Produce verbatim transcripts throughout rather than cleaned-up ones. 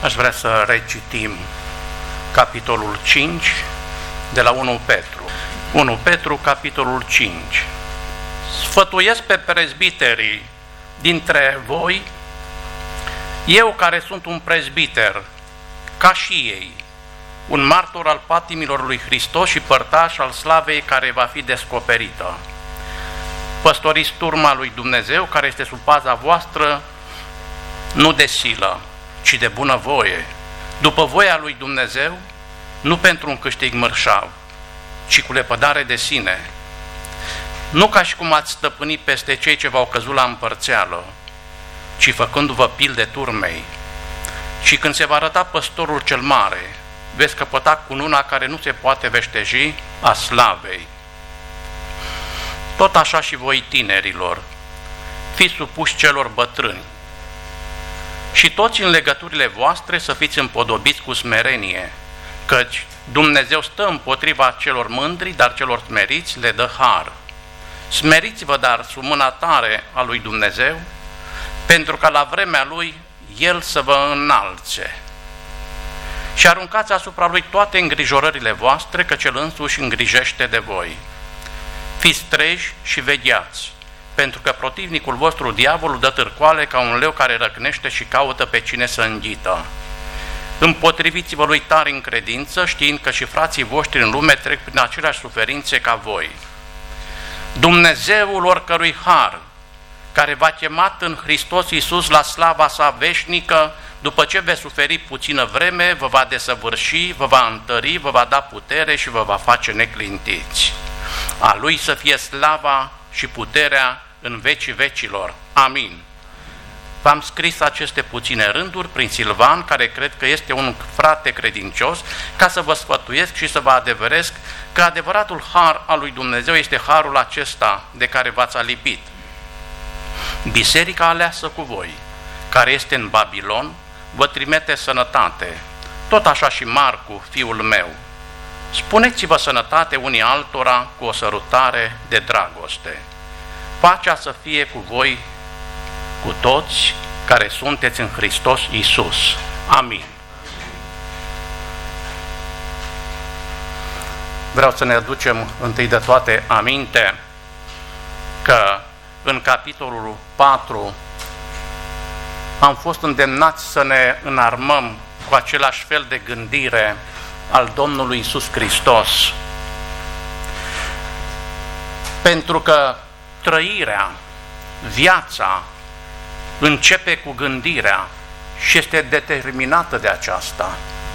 Aș vrea să recitim capitolul cinci de la unu Petru. unu Petru, capitolul cinci. Sfătuiesc pe prezbiterii dintre voi, eu care sunt un prezbiter, ca și ei, un martor al patimilor lui Hristos și părtaș al slavei care va fi descoperită. Păstoriți turma lui Dumnezeu care este sub paza voastră, nu de silă, ci de bunăvoie, după voia lui Dumnezeu, nu pentru un câștig mărșav, ci cu lepădare de sine, nu ca și cum ați stăpânit peste cei ce v-au căzut la împărțeală, ci făcându-vă pilde turmei. Și când se va arăta păstorul cel mare, veți căpăta cununa care nu se poate veșteji a slavei. Tot așa și voi, tinerilor, fiți supuși celor bătrâni, și toți în legăturile voastre să fiți împodobiți cu smerenie, căci Dumnezeu stă împotriva celor mândri, dar celor smeriți le dă har. Smeriți-vă, dar, sub mâna tare a lui Dumnezeu, pentru ca la vremea Lui El să vă înalțe. Și aruncați asupra Lui toate îngrijorările voastre, că Cel însuși îngrijește de voi. Fiți treji și vegheați, pentru că protivnicul vostru, diavolul, dă târcoale ca un leu care răcnește și caută pe cine să înghită. Împotriviți-vă lui tare în credință, știind că și frații voștri în lume trec prin aceleași suferințe ca voi. Dumnezeul oricărui har, care v-a chemat în Hristos Iisus la slava sa veșnică, după ce veți suferi puțină vreme, vă va desăvârși, vă va întări, vă va da putere și vă va face neclintiți. A Lui să fie slava și puterea în vecii vecilor. Amin. V-am scris aceste puține rânduri prin Silvan, care cred că este un frate credincios, ca să vă sfătuiesc și să vă adeveresc că adevăratul har al lui Dumnezeu este harul acesta de care v-ați alipit. Biserica aleasă cu voi, care este în Babilon, vă trimite sănătate, tot așa și Marcu, fiul meu. Spuneți-vă sănătate unii altora cu o sărutare de dragoste. Pacea să fie cu voi, cu toți care sunteți în Hristos Iisus. Amin. Vreau să ne aducem întâi de toate aminte că în capitolul patru am fost îndemnați să ne înarmăm cu același fel de gândire al Domnului Iisus Hristos. Pentru că trăirea, viața, începe cu gândirea și este determinată de aceasta.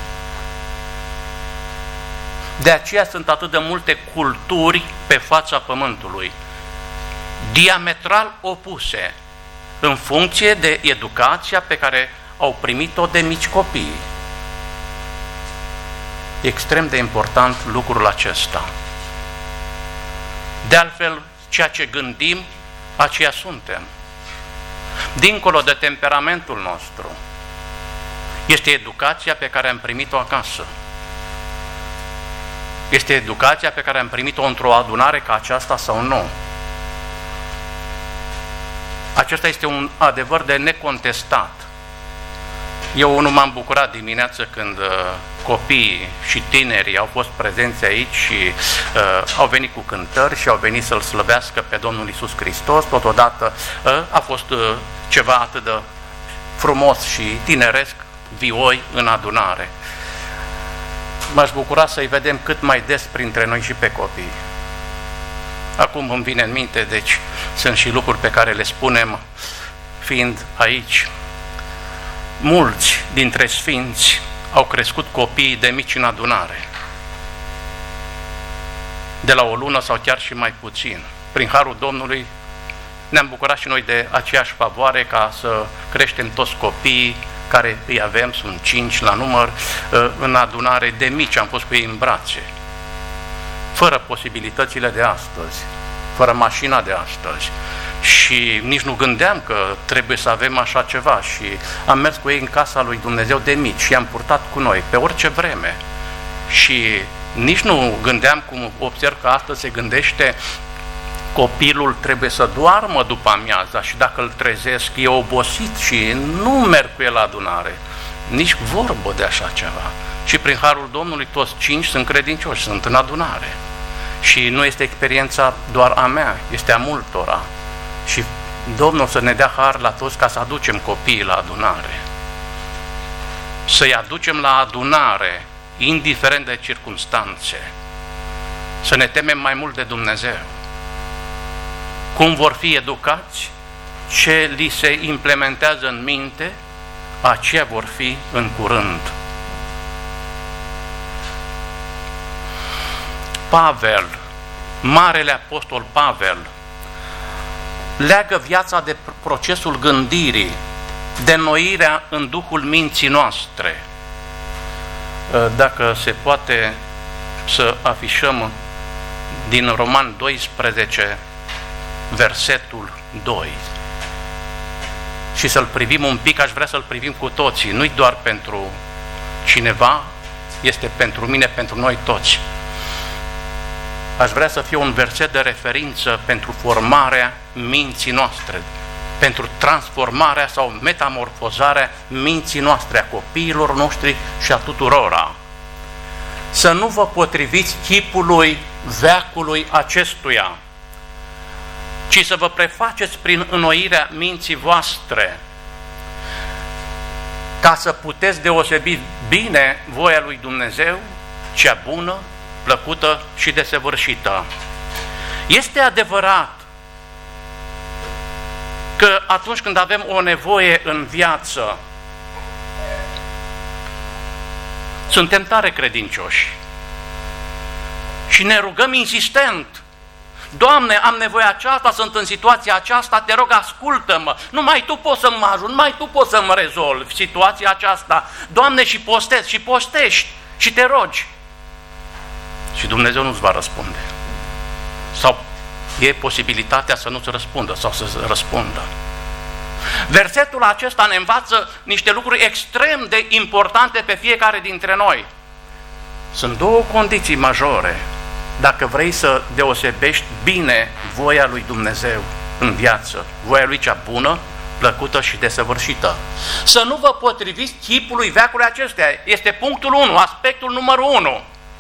De aceea sunt atât de multe culturi pe fața pământului, diametral opuse, în funcție de educația pe care au primit-o de mici copii. Extrem de important lucrul acesta. De altfel, ceea ce gândim, aceea suntem. Dincolo de temperamentul nostru, este educația pe care am primit-o acasă. Este educația pe care am primit-o într-o adunare ca aceasta sau nu. Acesta este un adevăr de necontestat. Eu nu m-am bucurat dimineață când uh, copiii și tinerii au fost prezenți aici și uh, au venit cu cântări și au venit să-L slăvească pe Domnul Iisus Hristos. Totodată uh, a fost uh, ceva atât de frumos și tineresc, vioi în adunare. M-aș bucura să-i vedem cât mai des printre noi și pe copii. Acum îmi vine în minte, deci sunt și lucruri pe care le spunem fiind aici. Mulți dintre sfinți au crescut copiii de mici în adunare, de la o lună sau chiar și mai puțin. Prin harul Domnului ne-am bucurat și noi de aceeași favoare ca să creștem toți copiii care îi avem, sunt cinci la număr, în adunare de mici, am fost cu ei în brațe, fără posibilitățile de astăzi, fără mașina de astăzi. Și nici nu gândeam că trebuie să avem așa ceva și am mers cu ei în casa lui Dumnezeu de mici și i-am purtat cu noi pe orice vreme și nici nu gândeam cum observ că astăzi se gândește copilul trebuie să doarmă după amiaza și dacă îl trezesc e obosit și nu merg cu el la adunare. nici vorbă de așa ceva. Și prin harul Domnului toți cinci sunt credincioși, sunt în adunare. Și nu este experiența doar a mea, este a multora. Și Domnul să ne dea har la toți ca să aducem copiii la adunare. Să-i aducem la adunare, indiferent de circumstanțe. Să ne temem mai mult de Dumnezeu. Cum vor fi educați, ce li se implementează în minte, aceia vor fi în curând. Pavel, Marele Apostol Pavel, leagă viața de procesul gândirii, de înnoirea în duhul minții noastre. Dacă se poate să afișăm din Roman doisprezece, versetul doi. Și să-l privim un pic, aș vrea să-l privim cu toții, nu-i doar pentru cineva, este pentru mine, pentru noi toți. Aș vrea să fie un verset de referință pentru formarea minții noastre, pentru transformarea sau metamorfozarea minții noastre, a copiilor noștri și a tuturora. Să nu vă potriviți chipului veacului acestuia, ci să vă prefaceți prin înnoirea minții voastre, ca să puteți deosebi bine voia lui Dumnezeu, cea bună, plăcută și desăvârșită. Este adevărat că atunci când avem o nevoie în viață, suntem tare credincioși și ne rugăm insistent: Doamne, am nevoie aceasta, sunt în situația aceasta, te rog, ascultă-mă, numai Tu poți să mă ajut, numai Tu poți să mă rezolvi situația aceasta. Doamne, și postezi, și postești, și te rogi. Și Dumnezeu nu-ți va răspunde. Sau e posibilitatea să nu-ți răspundă sau să răspundă. Versetul acesta ne învață niște lucruri extrem de importante pe fiecare dintre noi. Sunt două condiții majore dacă vrei să deosebești bine voia lui Dumnezeu în viață, voia lui cea bună, plăcută și desăvârșită. Să nu vă potriviți chipului veacului acestea. Este punctul unu, aspectul numărul unu.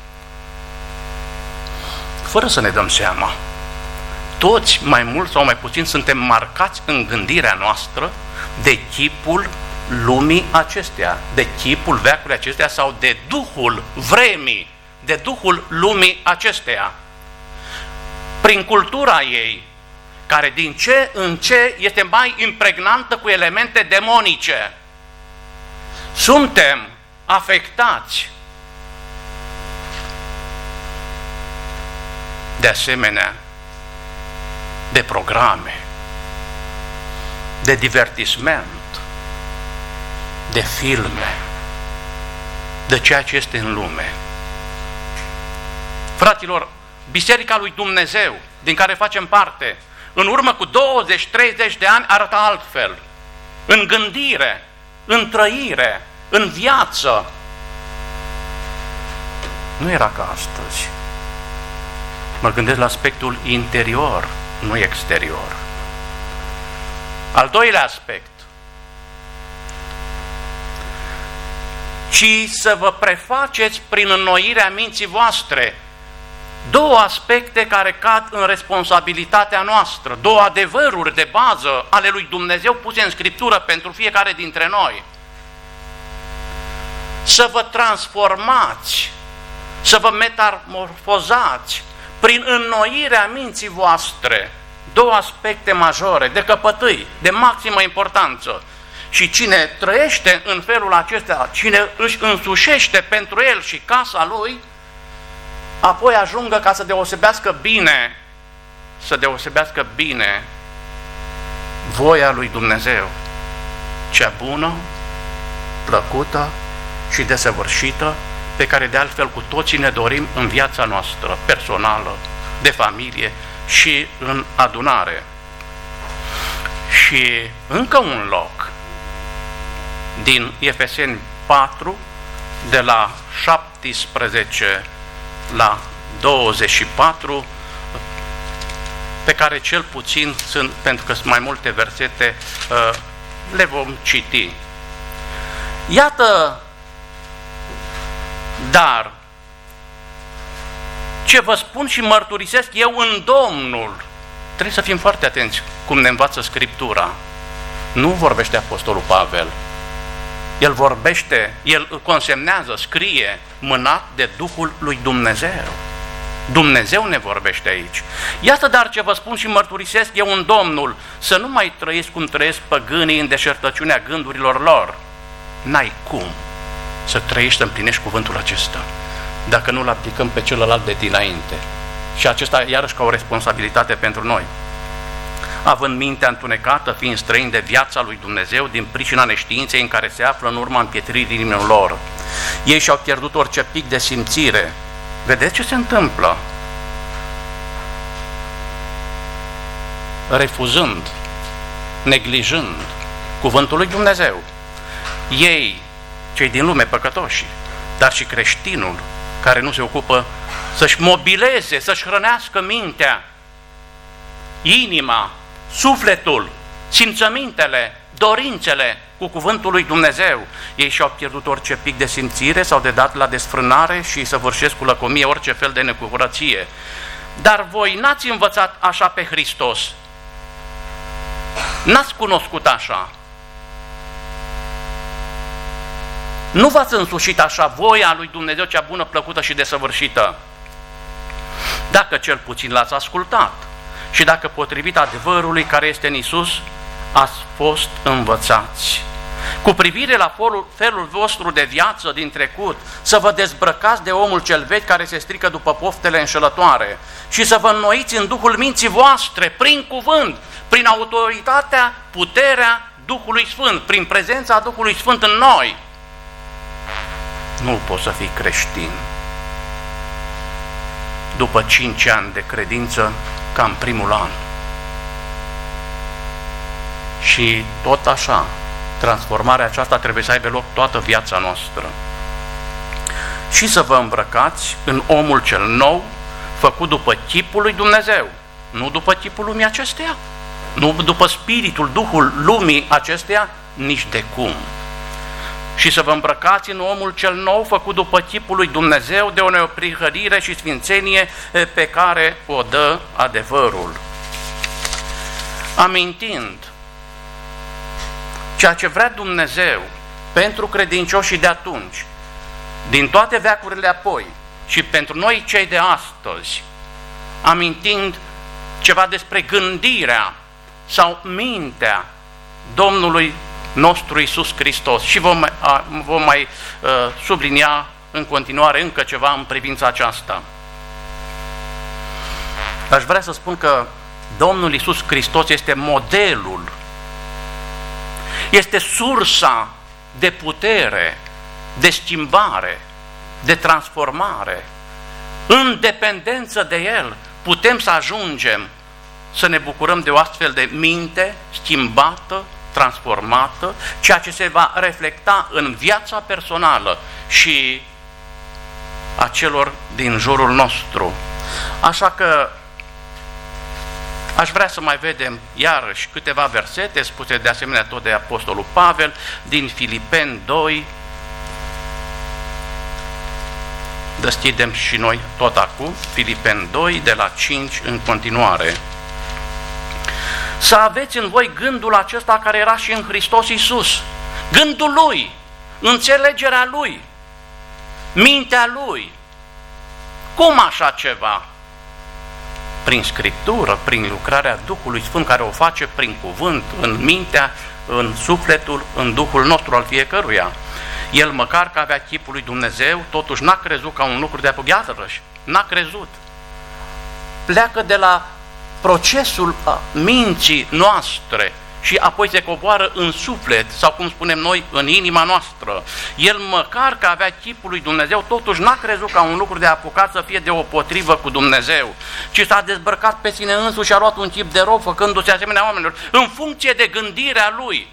Fără să ne dăm seama, toți, mai mult sau mai puțin, suntem marcați în gândirea noastră de chipul lumii acesteia, de chipul veacului acesteia sau de duhul vremii, de duhul lumii acesteia. Prin cultura ei, care din ce în ce este mai impregnantă cu elemente demonice, suntem afectați. De asemenea, de programe, de divertisment, de filme, de ceea ce este în lume. Fraților, Biserica lui Dumnezeu, din care facem parte, în urmă cu douăzeci treizeci de ani arăta altfel. În gândire, în trăire, în viață. Nu era ca astăzi. Mă gândesc la aspectul interior, nu exterior. Al doilea aspect. Ci să vă prefaceți prin înnoirea minții voastre. Două aspecte care cad în responsabilitatea noastră, două adevăruri de bază ale lui Dumnezeu puse în Scriptură pentru fiecare dintre noi. Să vă transformați, să vă metamorfozați prin înnoirea minții voastre. Două aspecte majore, de căpătâi, de maximă importanță. Și cine trăiește în felul acesta, cine își însușește pentru el și casa lui, apoi ajungă ca să deosebească bine, să deosebească bine voia lui Dumnezeu, cea bună, plăcută și desăvârșită, pe care de altfel cu toții ne dorim în viața noastră personală, de familie și în adunare. Și încă un loc din Efeseni patru, de la șaptesprezece la douăzeci și patru, pe care cel puțin sunt, pentru că sunt mai multe versete, le vom citi. Iată, dar ce vă spun și mărturisesc eu în Domnul. Trebuie să fim foarte atenți cum ne învață Scriptura. Nu vorbește Apostolul Pavel. El vorbește, el consemnează, scrie, mânat de Duhul lui Dumnezeu. Dumnezeu ne vorbește aici. Iată dar ce vă spun și mărturisesc eu în Domnul, să nu mai trăiesc cum trăiesc păgânii în deșertăciunea gândurilor lor. N-ai cum să trăiești, să împlinești cuvântul acesta, dacă nu-l aplicăm pe celălalt de dinainte. Și acesta iarăși ca o responsabilitate pentru noi. Având mintea întunecată, fiind străini de viața lui Dumnezeu, din pricina neștiinței în care se află în urma împietririi inimilor lor. Ei și-au pierdut orice pic de simțire. Vedeți ce se întâmplă? Refuzând, neglijând cuvântul lui Dumnezeu. Ei, cei din lume păcătoși, dar și creștinul care nu se ocupă să-și mobileze, să-și hrănească mintea, inima, sufletul, simțămintele, dorințele cu cuvântul lui Dumnezeu. Ei și-au pierdut orice pic de simțire, s-au dedat la desfrânare și săvârșesc cu lăcomie orice fel de necurăție. Dar voi n-ați învățat așa pe Hristos, n-ați cunoscut așa, nu v-ați însușit așa voia lui Dumnezeu cea bună, plăcută și desăvârșită. Dacă cel puțin l-ați ascultat și dacă potrivit adevărului care este în Iisus ați fost învățați. Cu privire la felul, felul vostru de viață din trecut, să vă dezbrăcați de omul cel vechi care se strică după poftele înșelătoare și să vă înnoiți în Duhul minții voastre, prin cuvânt, prin autoritatea, puterea Duhului Sfânt, prin prezența Duhului Sfânt în noi. Nu poți să fii creștin după cinci ani de credință ca în primul an. Și tot așa, transformarea aceasta trebuie să aibă loc toată viața noastră. Și să vă îmbrăcați în omul cel nou, făcut după chipul lui Dumnezeu, nu după chipul lumii acesteia, nu după spiritul, duhul lumii acesteia, nici de cum. Și să vă îmbrăcați în omul cel nou, făcut după chipul lui Dumnezeu, de o neprihănire și sfințenie pe care o dă adevărul. Amintind ceea ce vrea Dumnezeu pentru credincioșii de atunci, din toate veacurile apoi, și pentru noi cei de astăzi, amintind ceva despre gândirea sau mintea Domnului nostru Iisus Hristos. Și vom, a, vom mai uh, sublinia în continuare încă ceva în privința aceasta. Aș vrea să spun că Domnul Iisus Hristos este modelul, este sursa de putere, de schimbare, de transformare. În dependență de El putem să ajungem să ne bucurăm de o astfel de minte schimbată, transformată, ceea ce se va reflecta în viața personală și a celor din jurul nostru. Așa că aș vrea să mai vedem iarăși câteva versete spuse de asemenea tot de Apostolul Pavel din Filipeni doi. Deschidem și noi tot acum Filipeni doi de la cinci în continuare. Să aveți în voi gândul acesta care era și în Hristos Iisus. Gândul Lui, înțelegerea Lui, mintea Lui. Cum așa ceva? Prin Scriptură, prin lucrarea Duhului Sfânt care o face prin cuvânt, în mintea, în sufletul, în Duhul nostru al fiecăruia. El măcar că avea chipul lui Dumnezeu, totuși n-a crezut ca un lucru de apăgheatrăși. N-a crezut. Pleacă de la procesul minții noastre și apoi se coboară în suflet, sau cum spunem noi, în inima noastră. El măcar că avea chipul lui Dumnezeu, totuși n-a crezut ca un lucru de apucat să fie deopotrivă cu Dumnezeu, ci s-a dezbrăcat pe sine însuși și a luat un chip de rob, făcându-se asemenea oamenilor, în funcție de gândirea lui.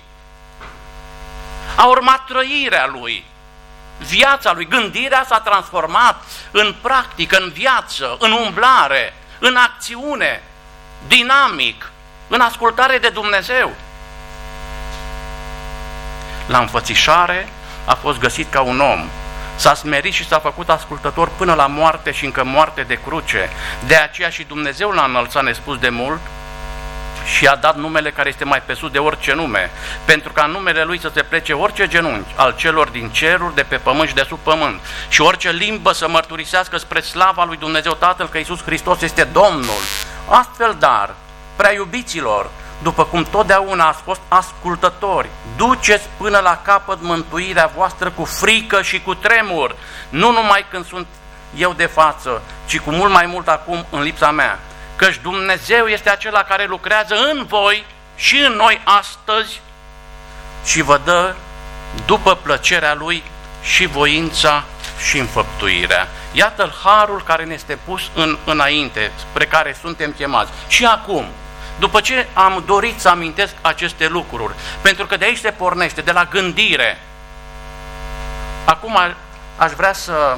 A urmat trăirea lui, viața lui, gândirea s-a transformat în practică, în viață, în umblare, în acțiune, dinamic, în ascultare de Dumnezeu. La înfățișare a fost găsit ca un om. S-a smerit și s-a făcut ascultător până la moarte și încă moarte de cruce. De aceea și Dumnezeu l-a înălțat nespus de mult și a dat numele care este mai pe sus de orice nume, pentru ca în numele Lui să se plece orice genunchi al celor din ceruri, de pe pământ și de sub pământ, și orice limbă să mărturisească spre slava lui Dumnezeu Tatăl că Iisus Hristos este Domnul. Astfel, dar, prea iubiților, după cum totdeauna ați fost ascultători, duceți până la capăt mântuirea voastră cu frică și cu tremur, nu numai când sunt eu de față, ci cu mult mai mult acum în lipsa mea. Căci Dumnezeu este acela care lucrează în voi și în noi astăzi și vă dă după plăcerea Lui și voința și înfăptuirea. Iată harul care ne este pus în, înainte, spre care suntem chemați. Și acum, după ce am dorit să amintesc aceste lucruri, pentru că de aici se pornește, de la gândire, acum aș vrea să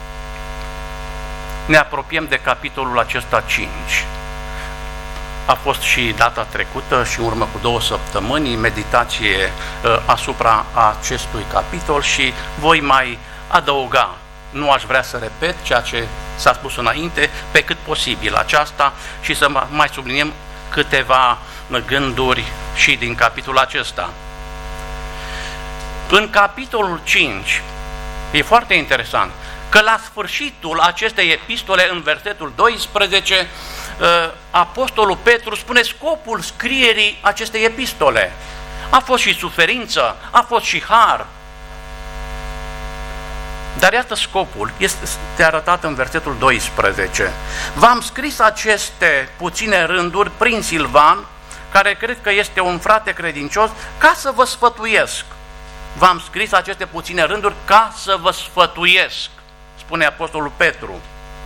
ne apropiem de capitolul acesta cinci. A fost și data trecută și în urmă cu două săptămâni meditație uh, asupra acestui capitol și voi mai adăuga. Nu aș vrea să repet ceea ce s-a spus înainte, pe cât posibil aceasta, și să mai subliniem câteva gânduri și din capitolul acesta. În capitolul cinci e foarte interesant că la sfârșitul acestei epistole, în versetul doisprezece, apostolul Petru spune scopul scrierii acestei epistole. A fost și suferință, a fost și har. Dar iată scopul, este arătat în versetul doisprezece. V-am scris aceste puține rânduri prin Silvan, care cred că este un frate credincios, ca să vă sfătuiesc. V-am scris aceste puține rânduri ca să vă sfătuiesc, spune apostolul Petru.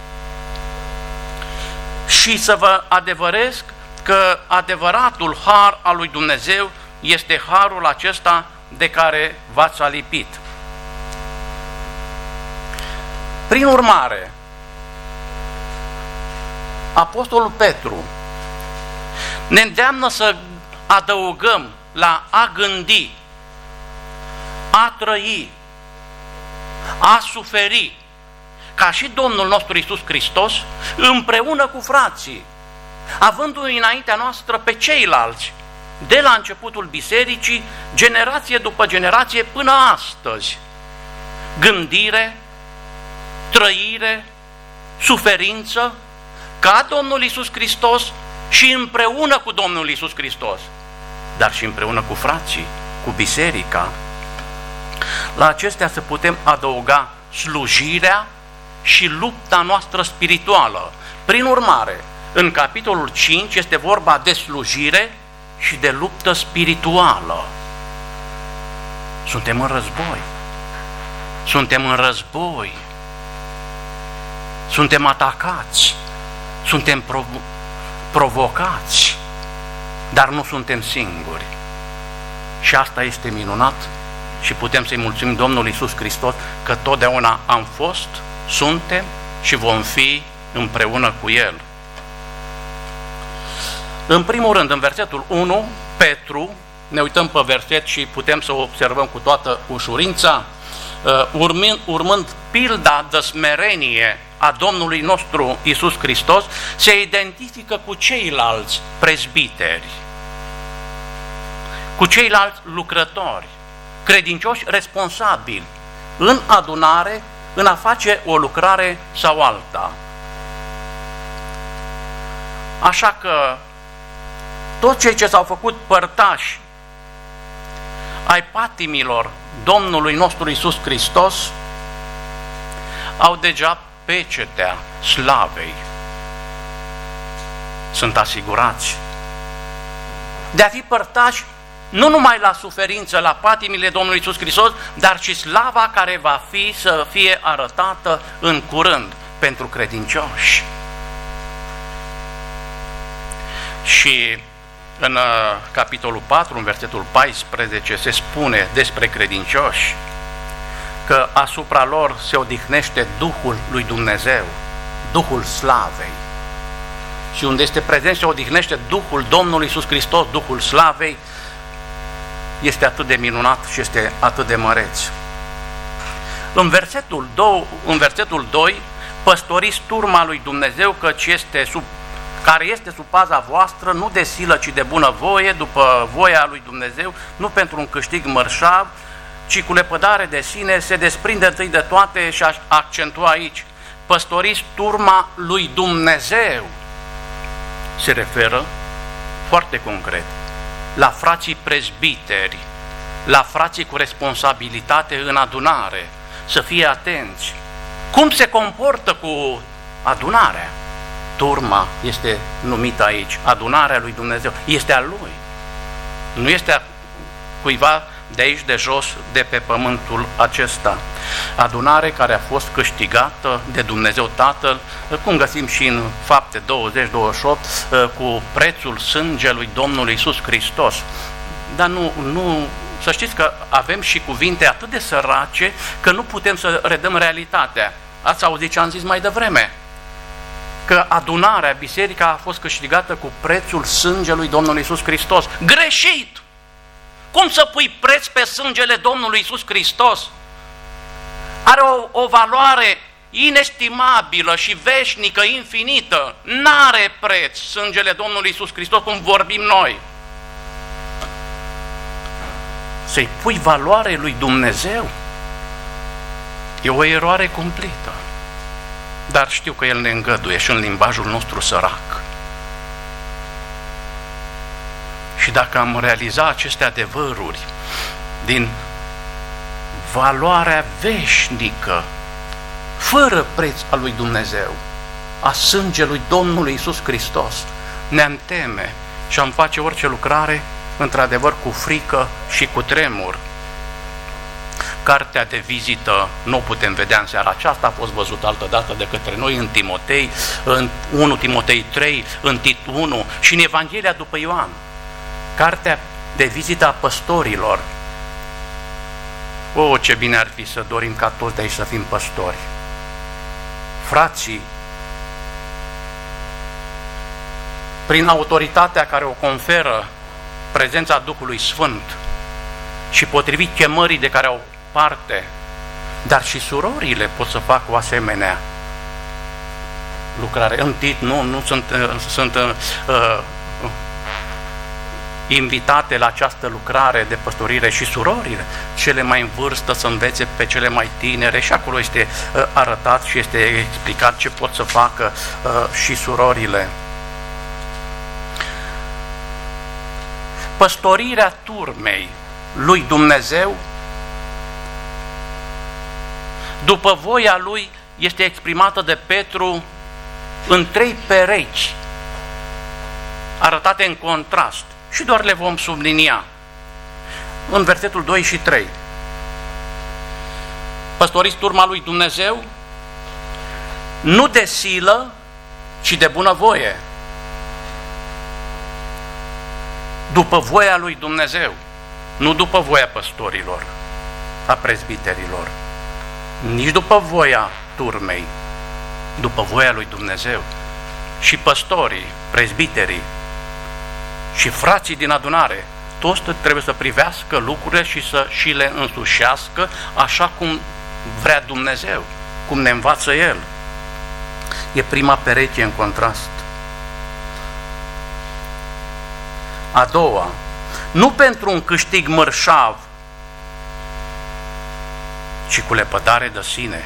Și să vă adevăresc că adevăratul har al lui Dumnezeu este harul acesta de care v-ați alipit. Prin urmare, apostolul Petru ne îndeamnă să adăugăm la a gândi, a trăi, a suferi, ca și Domnul nostru Iisus Hristos, împreună cu frații, avându-i înaintea noastră pe ceilalți, de la începutul bisericii, generație după generație, până astăzi. Gândire, trăire, suferință, ca Domnul Iisus Hristos și împreună cu Domnul Iisus Hristos, dar și împreună cu frații, cu biserica. La acestea să putem adăuga slujirea și lupta noastră spirituală. Prin urmare, în capitolul cinci este vorba de slujire și de luptă spirituală. Suntem în război. Suntem în război. Suntem atacați. Suntem provo- provocați. Dar nu suntem singuri. Și asta este minunat și putem să-i mulțumim Domnului Iisus Hristos că totdeauna am fost, suntem și vom fi împreună cu El. În primul rând, în versetul unu, Petru, ne uităm pe verset și putem să o observăm cu toată ușurința, urmând, urmând pilda de smerenie a Domnului nostru Iisus Hristos, se identifică cu ceilalți prezbiteri, cu ceilalți lucrători, credincioși responsabili în adunare, în a face o lucrare sau alta. Așa că toți cei ce s-au făcut părtași ai patimilor Domnului nostru Iisus Hristos au deja pecetea slavei. Sunt asigurați de a fi părtași nu numai la suferință, la patimile Domnului Iisus Hristos, dar și slava care va fi să fie arătată în curând pentru credincioși. Și în uh, capitolul patru, în versetul paisprezece, se spune despre credincioși că asupra lor se odihnește Duhul lui Dumnezeu, Duhul slavei. Și unde este prezent se odihnește Duhul Domnului Iisus Hristos, Duhul slavei, este atât de minunat și este atât de măreț. În versetul doi, în versetul doi, păstoriți turma lui Dumnezeu, căci este sub, care este sub paza voastră, nu de silă, ci de bună voie, după voia lui Dumnezeu, nu pentru un câștig mărșav, ci cu lepădare de sine. Se desprinde întâi de toate și aș accentua aici, păstoriți turma lui Dumnezeu. Se referă foarte concret la frații prezbiteri, la frații cu responsabilitate în adunare, să fie atenți. Cum se comportă cu adunarea? Turma este numită aici, adunarea lui Dumnezeu, este a Lui. Nu este a cuiva de aici de jos, de pe pământul acesta. Adunare care a fost câștigată de Dumnezeu Tatăl, cum găsim și în Fapte douăzeci douăzeci și opt, cu prețul sângelui Domnului Iisus Hristos. Dar nu, nu, să știți că avem și cuvinte atât de sărace că nu putem să redăm realitatea. Ați auzit ce am zis mai devreme? Că adunarea, biserica a fost câștigată cu prețul sângelui Domnului Iisus Hristos. Greșit! Cum să pui preț pe sângele Domnului Iisus Hristos? Are o, o valoare inestimabilă și veșnică, infinită. N-are preț sângele Domnului Iisus Hristos, cum vorbim noi. Să-i pui valoare lui Dumnezeu e o eroare cumplită. Dar știu că El ne îngăduie și în limbajul nostru sărac. Și dacă am realizat aceste adevăruri din valoarea veșnică, fără preț a lui Dumnezeu, a sângelui Domnului Iisus Hristos, ne-am teme și am face orice lucrare într-adevăr cu frică și cu tremur. Cartea de vizită nu o putem vedea în seara aceasta, a fost văzută altă dată de către noi în Timotei, în unu Timotei trei, în Tit unu și în Evanghelia după Ioan. Cartea de vizită a păstorilor. O, ce bine ar fi să dorim ca toți de aici să fim păstori. Frații, prin autoritatea care o conferă prezența Duhului Sfânt și potrivit chemării de care au parte, dar și surorile pot să facă o asemenea lucrare. În Tit nu, nu sunt, sunt uh, invitate la această lucrare de păstorire și surorile, cele mai în vârstă să învețe pe cele mai tinere și acolo este uh, arătat și este explicat ce pot să facă uh, și surorile. Păstorirea turmei lui Dumnezeu după voia Lui este exprimată de Petru în trei perechi arătate în contrast și doar le vom sublinia în versetul doi și trei. Păstoriți turma lui Dumnezeu nu de silă, ci de bunăvoie, după voia lui Dumnezeu, nu după voia păstorilor, a prezbiterilor, nici după voia turmei, după voia lui Dumnezeu. Și păstorii, prezbiterii și frații din adunare, toți trebuie să privească lucrurile și să și le însușească așa cum vrea Dumnezeu, cum ne învață El. E prima pereche în contrast. A doua, nu pentru un câștig mărșav, ci cu lepădare de sine.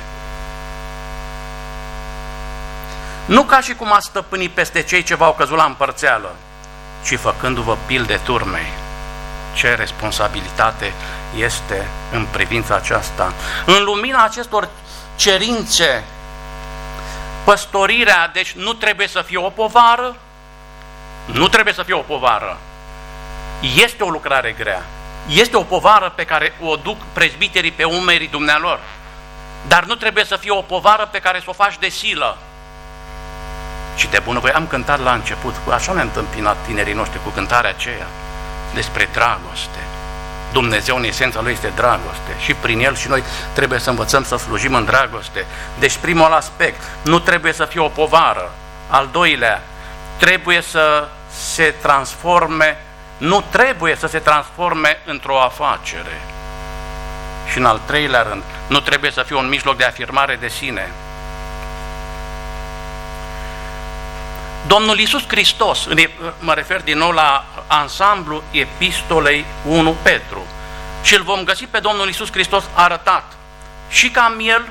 Nu ca și cum a stăpânit peste cei ce v-au căzut la împărțeală, ci făcându-vă pilde turmei. Ce responsabilitate este în privința aceasta. În lumina acestor cerințe, păstorirea, deci nu trebuie să fie o povară, nu trebuie să fie o povară. Este o lucrare grea. Este o povară pe care o duc prezbiterii pe umerii dumnealor. Dar nu trebuie să fie o povară pe care să o faci de silă, ci de bunăvoie. Am cântat la început, așa ne-a întâmpinat tinerii noștri cu cântarea aceea, despre dragoste. Dumnezeu în esența Lui este dragoste și prin El și noi trebuie să învățăm să slujim în dragoste. Deci primul aspect, nu trebuie să fie o povară. Al doilea, trebuie să se transforme, nu trebuie să se transforme într-o afacere. Și în al treilea rând, nu trebuie să fie un mijloc de afirmare de sine. Domnul Iisus Hristos, mă refer din nou la ansamblu epistolei unu Petru, și îl vom găsi pe Domnul Iisus Hristos arătat și ca miel,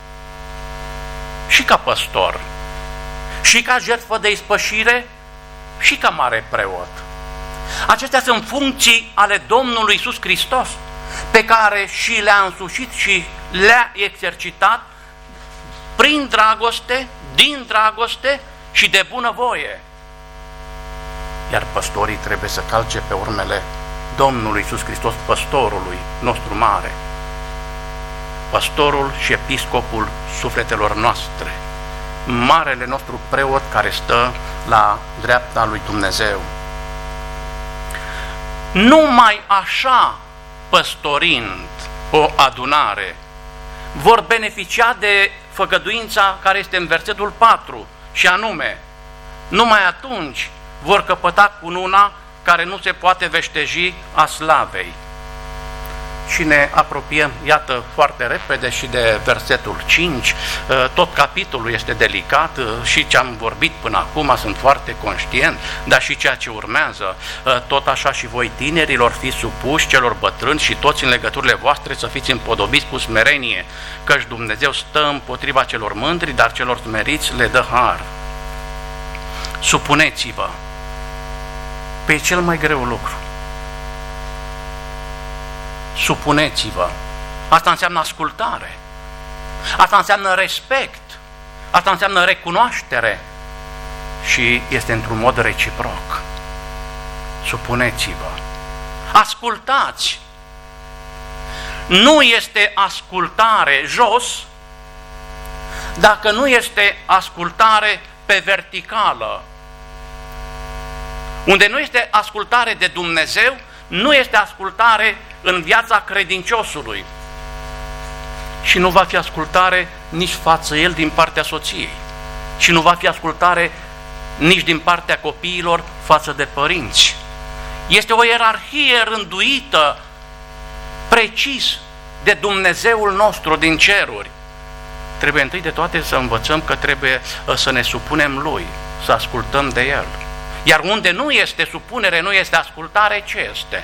și ca păstor, și ca jertfă de ispășire, și ca mare preot. Acestea sunt funcții ale Domnului Iisus Hristos, pe care și le-a însușit și le-a exercitat prin dragoste, din dragoste și de bunăvoie. Iar păstorii trebuie să calce pe urmele Domnului Iisus Hristos, păstorului nostru mare, păstorul și episcopul sufletelor noastre, marele nostru preot care stă la dreapta lui Dumnezeu. Numai așa, păstorind o adunare, vor beneficia de făgăduința care este în versetul patru, și anume, numai atunci vor căpăta cununa care nu se poate veșteji a slavei. Și ne apropiem, iată, foarte repede și de versetul cinci, tot capitolul este delicat și ce am vorbit până acum sunt foarte conștient, dar și ceea ce urmează. Tot așa și voi, tinerilor, fiți supuși celor bătrâni și toți în legăturile voastre să fiți împodobiți cu smerenie, căci Dumnezeu stă împotriva celor mândri, dar celor smeriți le dă har. Supuneți-vă. Pe cel mai greu lucru. Supuneți-vă. Asta înseamnă ascultare. Asta înseamnă respect. Asta înseamnă recunoaștere. Și este într-un mod reciproc. Supuneți-vă. Ascultați. Nu este ascultare jos dacă nu este ascultare pe verticală. Unde nu este ascultare de Dumnezeu, nu este ascultare în viața credinciosului. Și nu va fi ascultare nici față el din partea soției. Și nu va fi ascultare nici din partea copiilor față de părinți. Este o ierarhie rânduită precis de Dumnezeul nostru din ceruri. Trebuie întâi de toate să învățăm că trebuie să ne supunem Lui, să ascultăm de El. Iar unde nu este supunere, nu este ascultare, ce este?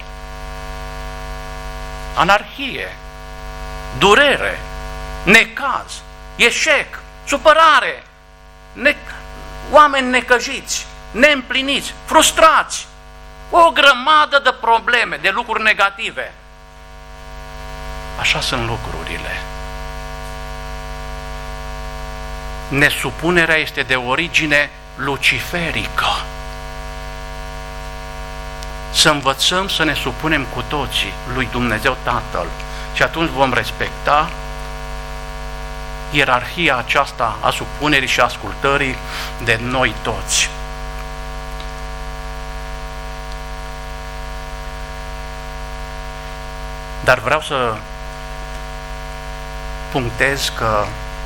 Anarhie, durere, necaz, eșec, supărare, ne... oameni necăjiți, neîmpliniți, frustrați, o grămadă de probleme, de lucruri negative. Așa sunt lucrurile. Nesupunerea este de origine luciferică. Să învățăm să ne supunem cu toții lui Dumnezeu Tatăl și atunci vom respecta ierarhia aceasta a supunerii și ascultării de noi toți. Dar vreau să punctez că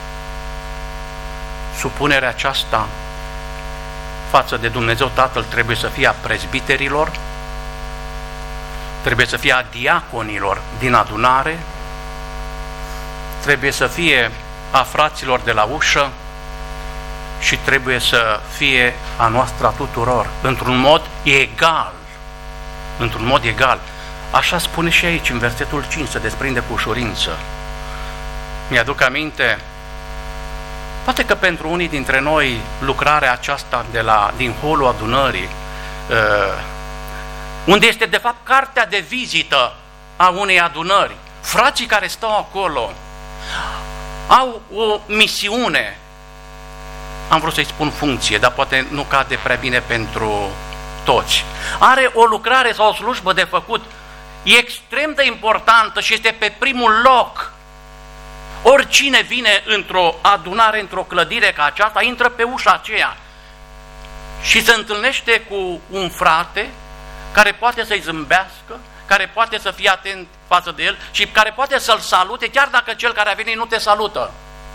supunerea aceasta față de Dumnezeu Tatăl trebuie să fie a prezbiterilor, trebuie să fie a diaconilor din adunare, trebuie să fie a fraților de la ușă și trebuie să fie a noastră a tuturor, într-un mod egal. Într-un mod egal. Așa spune și aici, în versetul cinci, se desprinde cu ușurință. Mi-aduc aminte, poate că pentru unii dintre noi lucrarea aceasta de la, din holul adunării, uh, unde este de fapt cartea de vizită a unei adunări, frații care stau acolo au o misiune, am vrut să-i spun funcție, dar poate nu cade prea bine pentru toți. Are o lucrare sau o slujbă de făcut extrem de importantă și este pe primul loc. Oricine vine într-o adunare, într-o clădire ca aceasta, intră pe ușa aceea și se întâlnește cu un frate care poate să-i zâmbească, care poate să fie atent față de el și care poate să-l salute, chiar dacă cel care a venit nu te salută.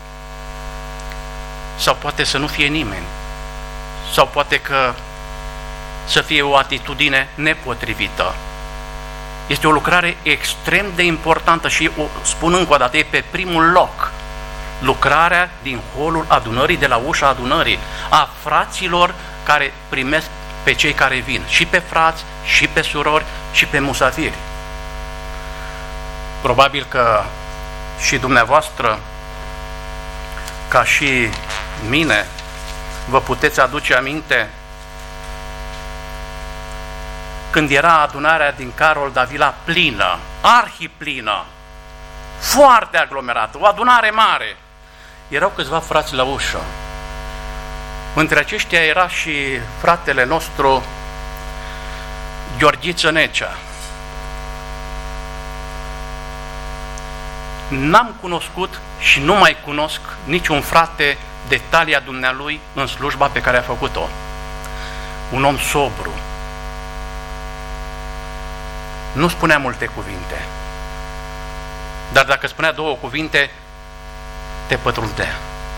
Sau poate să nu fie nimeni. Sau poate că să fie o atitudine nepotrivită. Este o lucrare extrem de importantă și, o spun încă o dată, e pe primul loc. Lucrarea din holul adunării, de la ușa adunării, a fraților care primesc pe cei care vin, și pe frați, și pe surori, și pe musafiri. Probabil că și dumneavoastră, ca și mine, vă puteți aduce aminte când era adunarea din Carol Davila plină, arhiplină, foarte aglomerată, o adunare mare. Erau câțiva frați la ușă. Între aceștia era și fratele nostru Gheorghiță Necea. N-am cunoscut și nu mai cunosc niciun frate de talia dumnealui în slujba pe care a făcut-o. Un om sobru. Nu spunea multe cuvinte, dar dacă spunea două cuvinte, te pătruldea.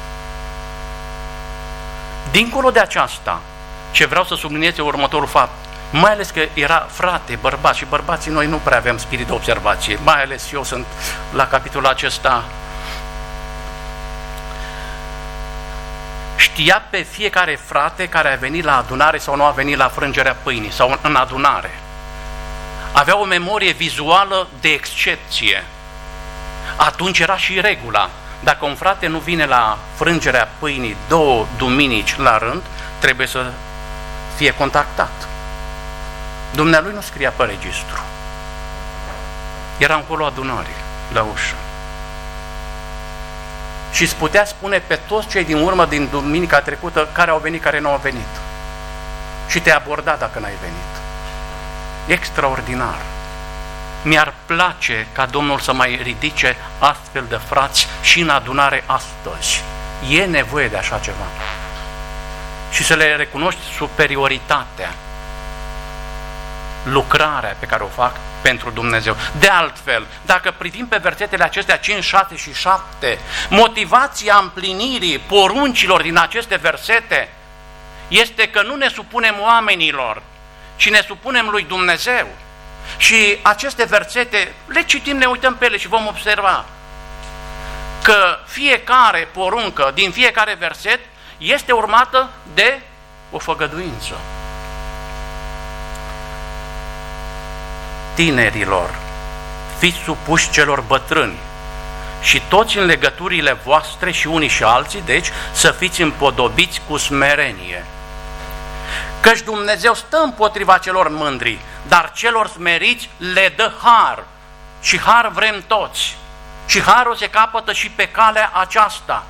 Dincolo de aceasta, ce vreau să subliniez e următorul fapt, mai ales că era frate, bărbat, și bărbații noi nu prea avem spirit de observație, mai ales eu sunt la capitolul acesta. Știa pe fiecare frate care a venit la adunare sau nu a venit la frângerea pâinii sau în adunare. Avea o memorie vizuală de excepție. Atunci era și regula. Dacă un frate nu vine la frângerea pâinii două duminici la rând, trebuie să fie contactat. Dumnealui nu scria pe registru. Era în holul adunării, la ușă. Și îți putea spune pe toți cei din urmă, din duminica trecută, care au venit, care nu au venit. Și te aborda dacă n-ai venit. Extraordinar. Mi-ar place ca Domnul să mai ridice astfel de frați și în adunare astăzi. E nevoie de așa ceva. Și să le recunoști superioritatea, lucrarea pe care o fac pentru Dumnezeu. De altfel, dacă privim pe versetele acestea cinci, șase și șapte, motivația împlinirii poruncilor din aceste versete este că nu ne supunem oamenilor, ci ne supunem lui Dumnezeu. Și aceste versete, le citim, ne uităm pe ele și vom observa că fiecare poruncă din fiecare verset este urmată de o făgăduință. Tinerilor, fiți supuși celor bătrâni și toți în legăturile voastre și unii și alții, deci să fiți împodobiți cu smerenie. Căci Dumnezeu stă împotriva celor mândri, dar celor smeriți le dă har. Și har vrem toți. Și harul se capătă și pe calea aceasta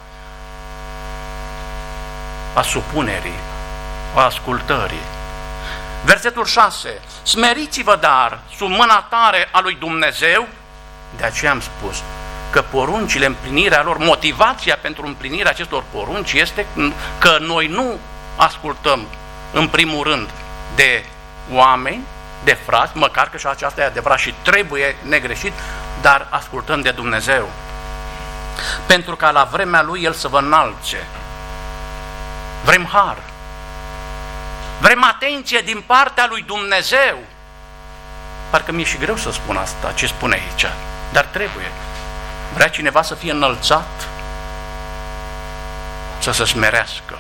a supunerii, a ascultării. Versetul șase. Smeriți-vă dar sub mâna tare a lui Dumnezeu. De aceea am spus că poruncile, împlinirea lor, motivația pentru împlinirea acestor porunci este că noi nu ascultăm în primul rând de oameni, de frați, măcar că și aceasta e adevărat și trebuie negreșit, dar ascultăm de Dumnezeu. Pentru ca la vremea Lui El să vă înalțe. Vrem har. Vrem atenție din partea lui Dumnezeu. Parcă mi-e și greu să spun asta, ce spune aici, dar trebuie. Vrea cineva să fie înălțat, să se smerească.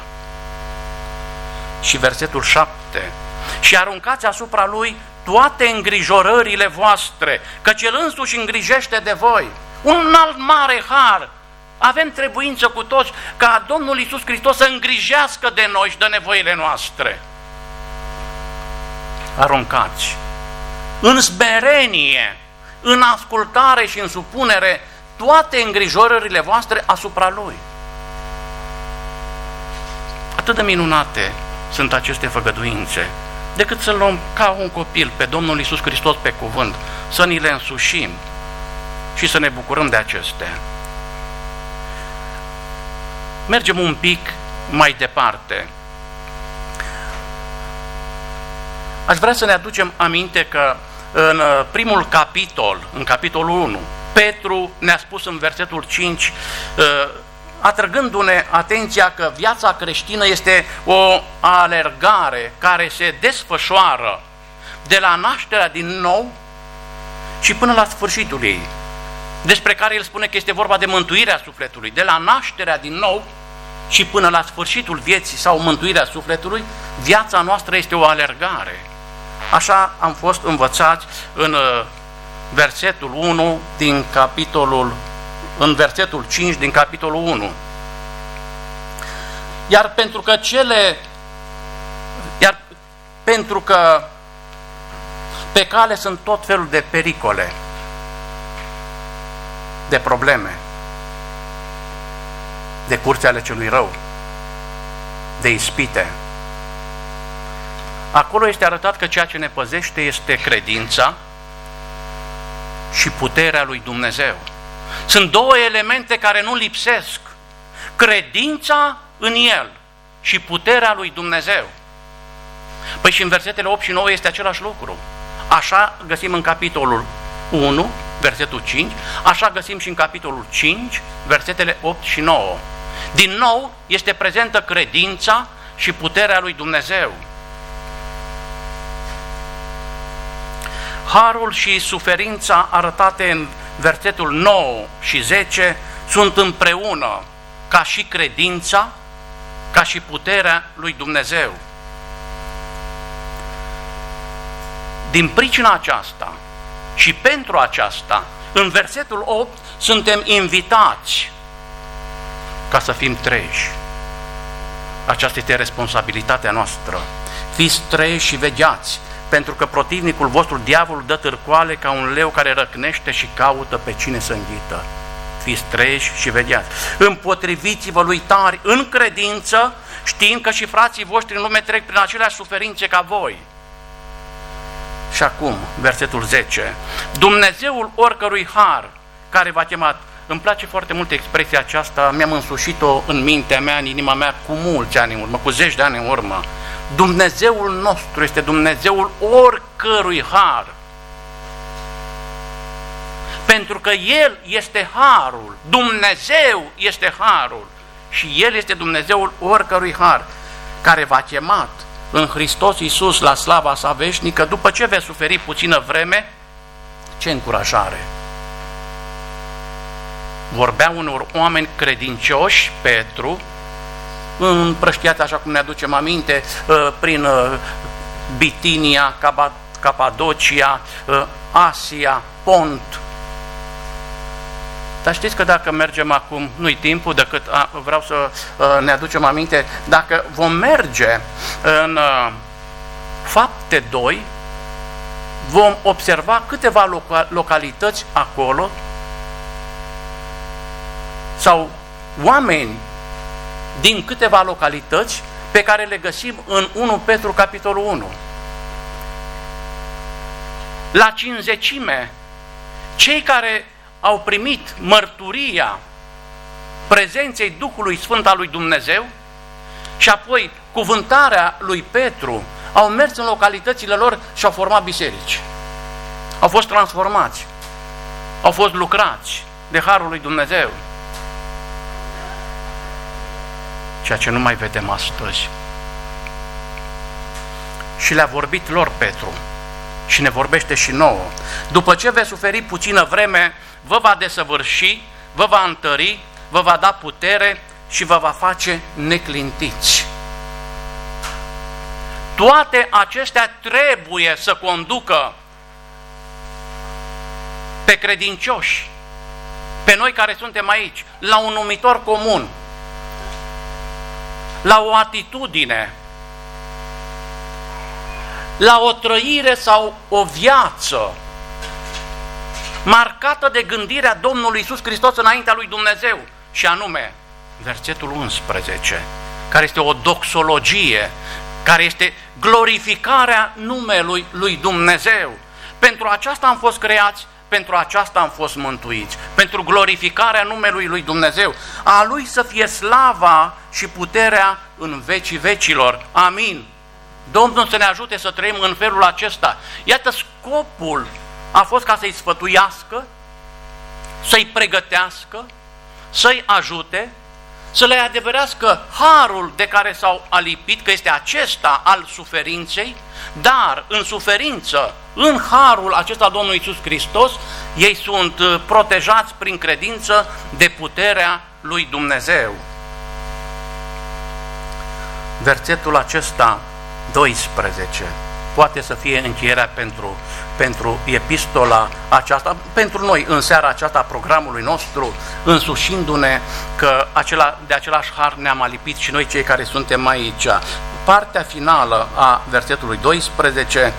Și versetul șapte. Și aruncați asupra Lui toate îngrijorările voastre, căci El însuși îngrijește de voi. Un alt mare har. Avem trebuință cu toți ca Domnul Iisus Hristos să îngrijească de noi și de nevoile noastre. Aruncați în smerenie, în ascultare și în supunere toate îngrijorările voastre asupra Lui. Atât de minunate sunt aceste făgăduințe, decât să luăm ca un copil pe Domnul Iisus Hristos pe cuvânt, să ni le însușim și să ne bucurăm de acestea. Mergem un pic mai departe. Aș vrea să ne aducem aminte că în primul capitol, în capitolul unu, Petru ne-a spus în versetul cinci, atrăgându-ne atenția că viața creștină este o alergare care se desfășoară de la nașterea din nou și până la sfârșitul ei, despre care el spune că este vorba de mântuirea sufletului, de la nașterea din nou și până la sfârșitul vieții sau mântuirea sufletului, viața noastră este o alergare. Așa am fost învățați în versetul unu din capitolul, în versetul cinci din capitolul unu. Iar pentru că cele, iar pentru că pe cale sunt tot felul de pericole, de probleme, de curse ale celui rău, de ispite. Acolo este arătat că ceea ce ne păzește este credința și puterea lui Dumnezeu. Sunt două elemente care nu lipsesc. Credința în El și puterea lui Dumnezeu. Păi și în versetele opt și nouă este același lucru. Așa găsim în capitolul unu, versetul cinci, așa găsim și în capitolul cinci, versetele opt și nouă. Din nou este prezentă credința și puterea lui Dumnezeu. Harul și suferința arătate în versetul nouă și zece sunt împreună, ca și credința, ca și puterea lui Dumnezeu. Din pricina aceasta și pentru aceasta, în versetul opt, suntem invitați ca să fim treji. Aceasta este responsabilitatea noastră. Fiți treji și vegheați, pentru că protivnicul vostru, diavolul, dă târcoale ca un leu care răcnește și caută pe cine să înghită. Fiți treji și vegheați. Împotriviți-vă lui tari în credință, știind că și frații voștri în lume trec prin aceleași suferințe ca voi. Și acum, versetul zece. Dumnezeul oricărui har care v-a chemat. Îmi place foarte mult expresia aceasta, mi-am însușit-o în mintea mea, în inima mea, cu mulți ani în urmă, cu zeci de ani în urmă. Dumnezeul nostru este Dumnezeul oricărui har. Pentru că El este harul, Dumnezeu este harul și El este Dumnezeul oricărui har, care v-a chemat în Hristos Iisus la slava sa veșnică, după ce veți suferi puțină vreme. Ce încurajare! Vorbea unor oameni credincioși, Petru, împrăștiați, așa cum ne aducem aminte, prin Bitinia, Capadocia, Asia, Pont. Dar știți că dacă mergem acum, nu-i timpul, decât a, vreau să a, ne aducem aminte, dacă vom merge în a, Fapte doi, vom observa câteva loca, localități acolo sau oameni din câteva localități pe care le găsim în unu Petru, capitolul unu. La cincizecime, cei care au primit mărturia prezenței Duhului Sfânt al lui Dumnezeu și apoi cuvântarea lui Petru, au mers în localitățile lor și au format biserici. Au fost transformați, au fost lucrați de harul lui Dumnezeu. Ceea ce nu mai vedem astăzi. Și le-a vorbit lor Petru și ne vorbește și nouă. După ce veți suferi puțină vreme, vă va desăvârși, vă va întări, vă va da putere și vă va face neclintiți. Toate acestea trebuie să conducă pe credincioși, pe noi care suntem aici, la un numitor comun, la o atitudine, la o trăire sau o viață marcată de gândirea Domnului Iisus Hristos înaintea lui Dumnezeu, și anume versetul unsprezece, care este o doxologie, care este glorificarea numelui lui Dumnezeu. Pentru aceasta am fost creați, pentru aceasta am fost mântuiți, pentru glorificarea numelui lui Dumnezeu. A Lui să fie slava și puterea în vecii vecilor. Amin. Domnul să ne ajute să trăim în felul acesta. Iată, scopul a fost ca să-i sfătuiască, să-i pregătească, să-i ajute, să le adeverească harul de care s-au alipit, că este acesta al suferinței, dar în suferință, în harul acesta al Domnului Iisus Hristos, ei sunt protejați prin credință de puterea lui Dumnezeu. Versetul acesta, doisprezece, poate să fie încheierea pentru, pentru epistola aceasta, pentru noi în seara aceasta a programului nostru, însușindu-ne că acela, de același har ne-am alipit și noi cei care suntem aici. Partea finală a versetului doisprezece,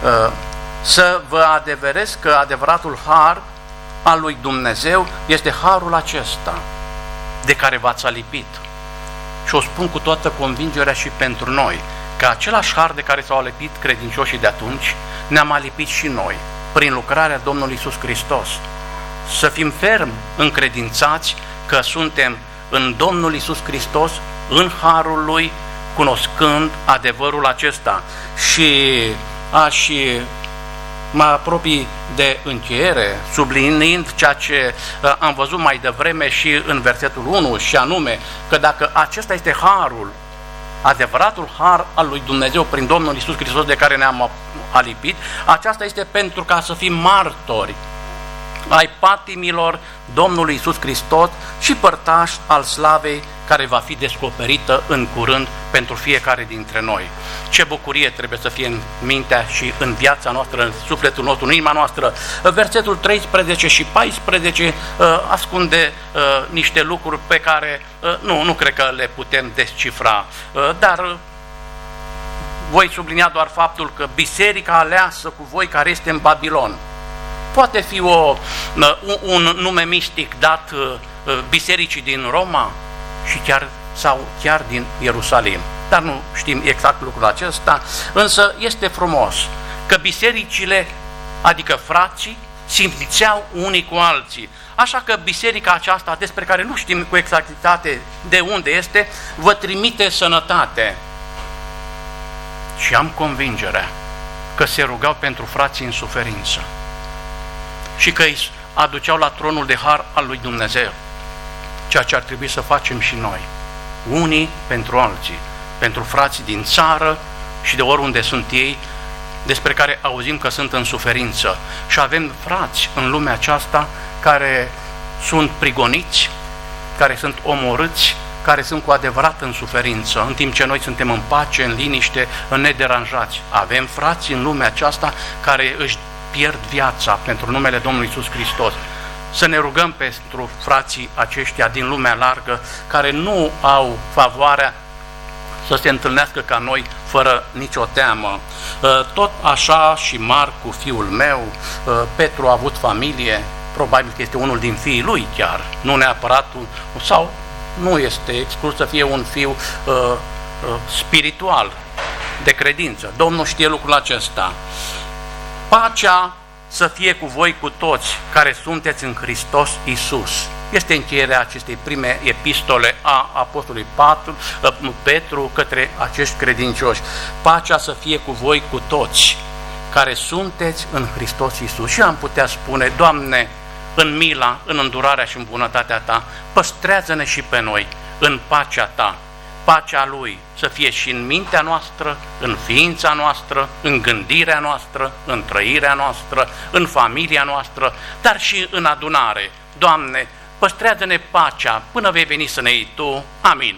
să vă adeveresc că adevăratul har al lui Dumnezeu este harul acesta de care v-ați alipit. Și o spun cu toată convingerea și pentru noi, că același har de care s-au alipit credincioșii de atunci, ne-am alipit și noi, prin lucrarea Domnului Iisus Hristos. Să fim ferm încredințați că suntem în Domnul Iisus Hristos, în harul Lui, cunoscând adevărul acesta. Și aș mă apropii de încheiere, subliniind ceea ce am văzut mai devreme și în versetul unu, și anume că dacă acesta este harul, adevăratul har al lui Dumnezeu prin Domnul Iisus Hristos de care ne-am alipit, aceasta este pentru ca să fim martori ai patimilor Domnului Iisus Hristos și părtași al slavei care va fi descoperită în curând pentru fiecare dintre noi. Ce bucurie trebuie să fie în mintea și în viața noastră, în sufletul nostru, în inima noastră. Versetul treisprezece și paisprezece uh, ascunde uh, niște lucruri pe care uh, nu, nu cred că le putem descifra, uh, dar uh, voi sublinia doar faptul că biserica aleasă cu voi care este în Babilon poate fi o, un nume mistic dat bisericii din Roma și chiar, sau chiar din Ierusalim. Dar nu știm exact lucrul acesta, însă este frumos că bisericile, adică frații, simțeau unii cu alții. Așa că biserica aceasta, despre care nu știm cu exactitate de unde este, vă trimite sănătate. Și am convingerea că se rugau pentru frații în suferință și că îi aduceau la tronul de har al lui Dumnezeu, ceea ce ar trebui să facem și noi, unii pentru alții, pentru frații din țară și de oriunde sunt ei, despre care auzim că sunt în suferință. Și avem frați în lumea aceasta care sunt prigoniți, care sunt omorâți, care sunt cu adevărat în suferință, în timp ce noi suntem în pace, în liniște, în nederanjați. Avem frați în lumea aceasta care își pierd viața pentru numele Domnului Iisus Hristos. Să ne rugăm pentru frații aceștia din lumea largă care nu au favoarea să se întâlnească ca noi fără nicio teamă. Tot așa și Marcu, fiul meu, Petru a avut familie, probabil că este unul din fiii lui chiar, nu neapărat un, sau nu este exclus să fie un fiu uh, uh, spiritual, de credință. Domnul știe lucrul acesta. Pacea să fie cu voi cu toți care sunteți în Hristos Iisus. Este încheierea acestei prime epistole a Apostolului Petru către acești credincioși. Pacea să fie cu voi cu toți care sunteți în Hristos Iisus. Și am putea spune, Doamne, în mila, în îndurarea și în bunătatea Ta, păstrează-ne și pe noi în pacea Ta. Pacea Lui să fie și în mintea noastră, în ființa noastră, în gândirea noastră, în trăirea noastră, în familia noastră, dar și în adunare. Doamne, păstrează-ne pacea până vei veni să ne iei Tu. Amin.